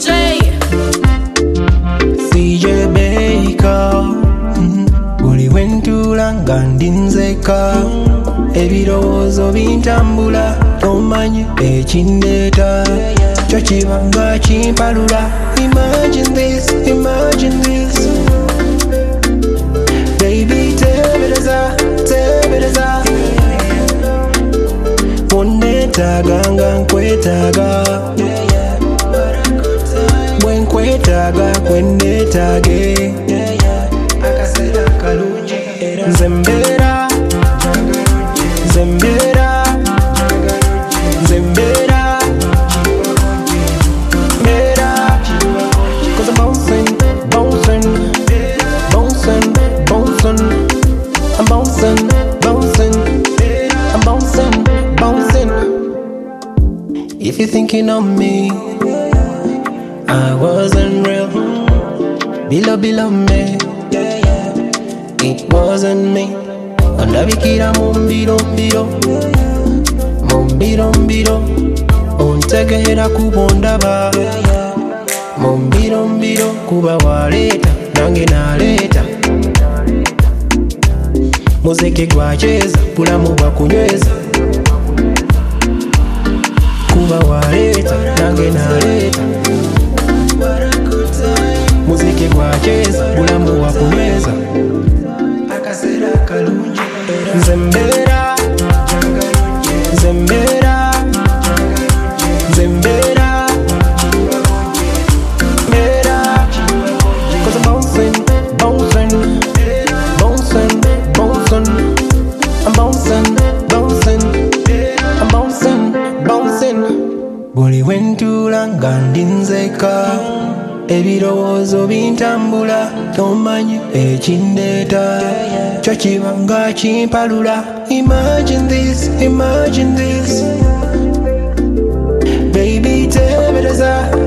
CJ Baker buli wentula nga ndinzeka ebirowoozo bintambula tomanyi ekindeeta kyo kiba nga kimpalula. Imagine this, imagine this. Baby tebereza, tebereza wonnetaaga nga nkwetaaga bwe nkwetaaga kwenneetaage akaseera kalungi era nze mbeera nze mbeera nze mbeera mbeera 'cause I'm bouncing bouncing bouncing bouncing I'm bouncing bouncing I'm bouncing bouncing. If you're thinking of me, I wasn't real. Below me, it wasn't me. Ondabikira mumbiro mbiro, mumbiro mbiro. Ontegera kubondaba, mumbiro mbiro. Kuba waleta, nange naleta. Muziki gwacheza, bulamu bwakunyweza. Kuba waleta, nange naleta. Muziki gwacheza, bulamu bwakunyweza. Akaseera kalungi nze mbeera nze mbeera nze mbeera mbeera 'cause I'm bouncing bouncing bouncing bouncing I'm bouncing bouncing I'm bouncing bouncing. Buli wentula nga ndinzeka ebirowoozo bintambula tomanyi ekindeeta kyo kiba nga kimpalula. Imagine this, imagine this. Baby tebereza